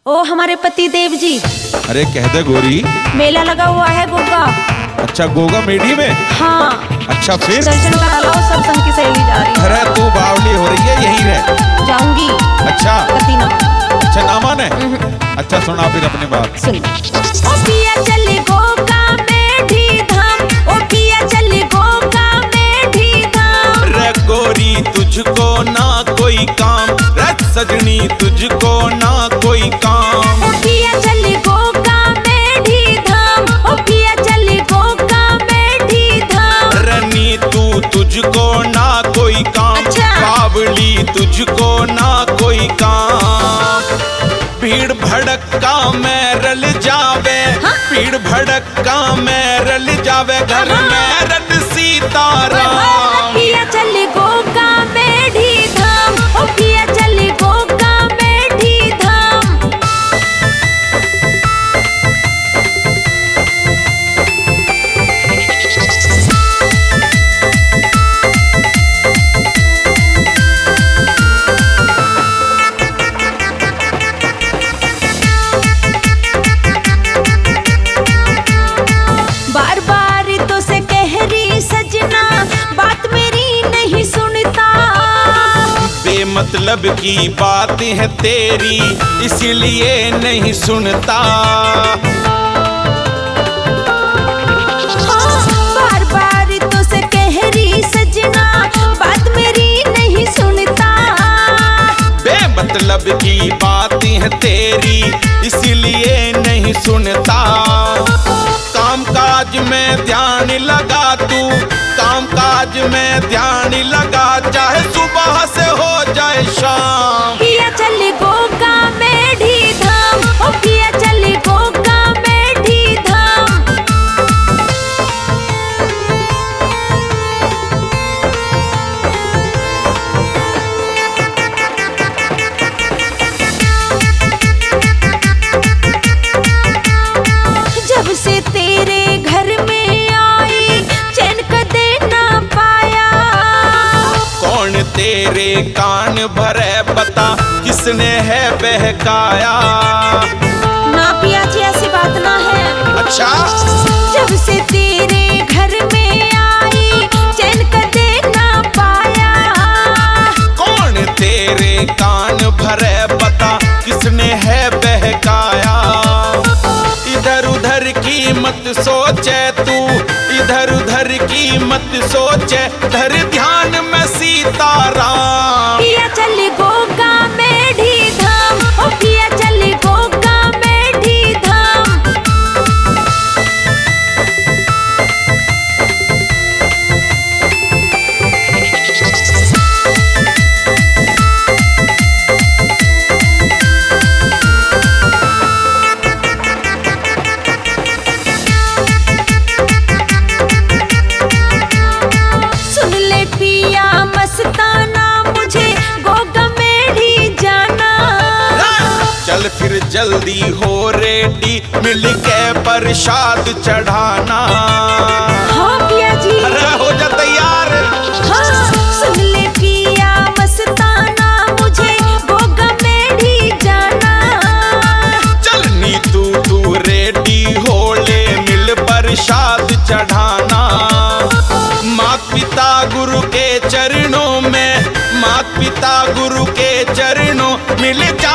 ओ हमारे पति देव जी, अरे कह दे गोरी। मेला लगा हुआ है गोगा। अच्छा गोगा मेडी में। हाँ अच्छा फिर दर्शन करा लो, सब संग की सहेली जा रही है। अरे तू बावली हो रही है, यहीं रह। जाऊंगी। अच्छा कती ना। अच्छा नामान है। अच्छा सुना फिर अपनी बात सुन। ओ पिया चली गोगा मेढ़ी धाम, ओ पिया चली गोगा मेढ़ी धाम। रे गोरी तुझको ना कोई काम, रे सजनी तुझको ना कोई काम। ओ पिया चली गोगा मेढ़ी धाम, ओ पिया चली गोगा मेढ़ी धाम। रनी तू तुझको ना कोई काम, अच्छा। बावली तुझको ना कोई काम। भीड़ भड़का में रल जावे, हाँ? भीड़ भड़का में रल जावे, घर हाँ। में रट सीताराम। पिया चली गोगा मेढ़ी धाम, ओ पिया चली गोगा मेढ़ी धाम। बार बार तो से कह रही सजना, बात मेरी नहीं सुनता। बेमतलब की बात है तेरी, इसलिए नहीं सुनता। बार बार तो से कह रही सजना, बात मेरी नहीं सुनता। बेमतलब की बात है तेरी, इसलिए नहीं सुनता। काम काज में ध्यान लगा तू, काम काज में ध्यान लगा, चाहे सुबह से हो जाए शाम। पिया चली गोगा मेढ़ी धाम, ओ पिया चली गोगा मेढ़ी धाम। जब से तेरे घर में आई, चैन कदे ना पाया। कौन तेरे कान भरे बता, किसने है बहकाया। ना पिया जी ऐसी बात ना है। अच्छा जब से तेरे घर में आई, चैन कदे ना पाया। कौन तेरे कान भरे बता, किसने है बहकाया। इधर उधर की मत सोचे तू, इधर उधर की मत सोचे, धर ध्यान में सीताराम। पिया चली गोगा मेढ़ी धाम, ओ पिया चली गोगा मेढ़ी धाम। सुन ले पिया मस्ताना, मुझे गोगा मेढ़ी जाना। चल फिर जल्दी हो रेडी, मिल के प्रसाद चढ़ाना। हाँ पिया जी। अरे हो जा तैयार। हाँ सुन ले पिया मस्ताना, मुझे गोगा मेढ़ी जाना। चलनी तू रेडी हो ले, मिल प्रसाद चढ़ाना। मात पिता गुरु के चरणों में, मात पिता गुरु के चरणों मिल जा